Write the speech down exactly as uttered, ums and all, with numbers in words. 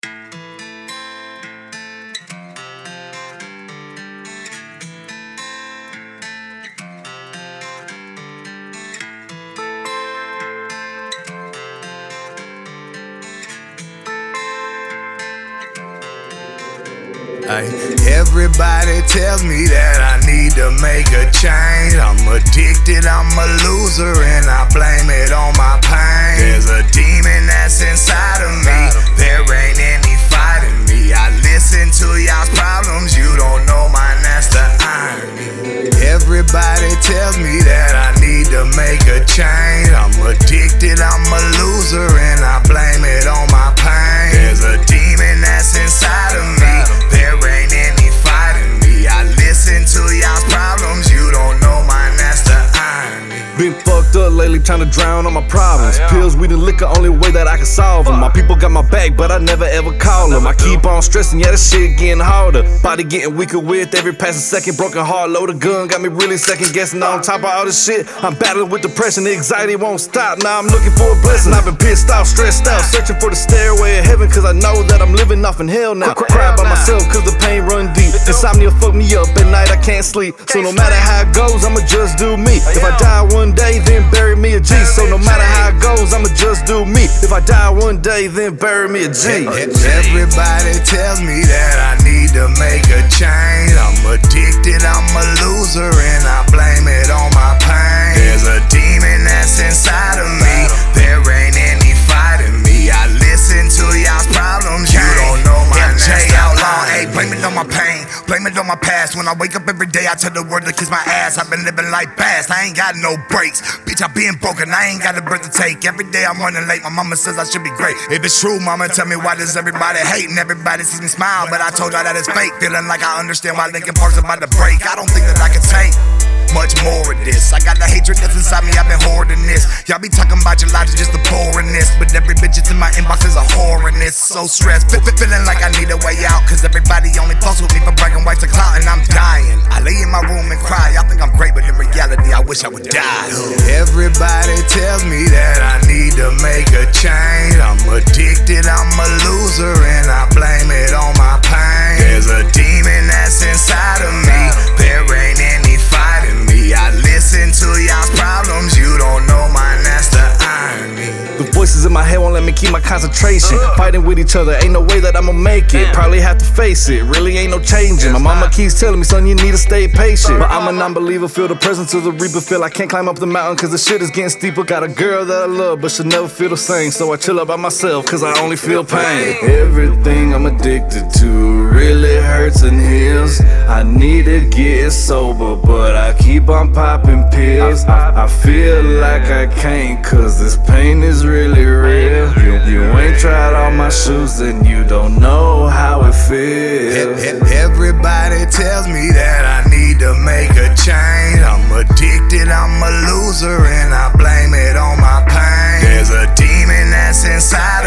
Ay, everybody tells me that I need to make a change. I'm addicted, I'm a loser, and I blame it on my pain. There's a demon that's inside of me, there ain't any fighting me. I listen to y'all's problems, you don't know mine, that's the irony. Everybody tells me that I need to make a change. I'm addicted, I'm a loser, and I blame it on my pain. There's a demon that's inside of me, there ain't any fighting me. I listen to y'all's problems, you don't know mine, that's the irony. Been fucked up lately, trying to drown on my problems. Pills, weed, and liquor, only way that I can solve them. My people got my back, but I never ever call them. I keep on stressing, yeah, this shit getting harder. Body getting weaker with every passing second. Broken heart, loaded gun, got me really second guessing. On top of all this shit, I'm battling with depression. The anxiety won't stop, now I'm looking for a blessing. I've been pissed off, stressed out, searching for the stairway of heaven, cause I know that I'm living off in hell now. Cry by myself, cause the pain run deep. Insomnia fuck me up, at night I can't sleep. So no matter how it goes, I'ma just do me. If I die one day, then bury me a G. So no matter how it goes, I'ma just do me. If I die one day, then bury me a G. Everybody tells me that I need to make a change. I'm addicted, I'm a loser, and I blame it on my pain. There's a demon that's inside of me, there ain't any fighting me. I listen to y'all's problems, you don't know my name. Outlaw, ayy, blame it on my pain, blame it on my past. When I wake up every day, I tell the world to kiss my ass. I've been living life fast, I ain't got no breaks. Bitch, I been broken, I ain't got a breath to take. Every day I'm running late, my mama says I should be great. If it's true, mama, tell me why does everybody hate and everybody sees me smile, but I told y'all that it's fake. Feeling like I understand why Linkin Park's about to break. I don't think that I can take much more of this. I got the hatred that's inside me, I've been hoarding this. Y'all be talking about your lives, just the boringness, but every bitch that's in my inbox is a whore and it's so stressed. Feeling like I need a way out, cause everybody only fucks with me for bragging rights to clout, and I'm dying. I lay in my room and cry, y'all think I'm great, but in reality I wish I would die. Everybody tells me that I need to make a change. I'm addicted, I'm a loser, and I blame it on my pain. There's a demon that's inside of me, there ain't any fighting me. I listen to y'all's problems, you don't know mine, that's the irony. The voices in my head won't let me keep my concentration. Fighting with each other, ain't no way that I'ma make it. Probably have to face it, really ain't no changing. My mama keeps telling me, son, you need to stay patient. But I'm a non-believer, feel the presence of the reaper. Feel I can't climb up the mountain cause the shit is getting steeper. Got a girl that I love, but she'll never feel the same. So I chill out by myself cause I only feel pain. Everything I'm addicted to really hurts and heals. I need to get sober, but I keep on popping pills. I, I feel like I can't cause this pain is really real. You, you ain't tried on my shoes and you don't know how it feels. Everybody tells me that I need to make a change. I'm addicted, I'm a loser, and I blame it on my pain. There's a demon that's inside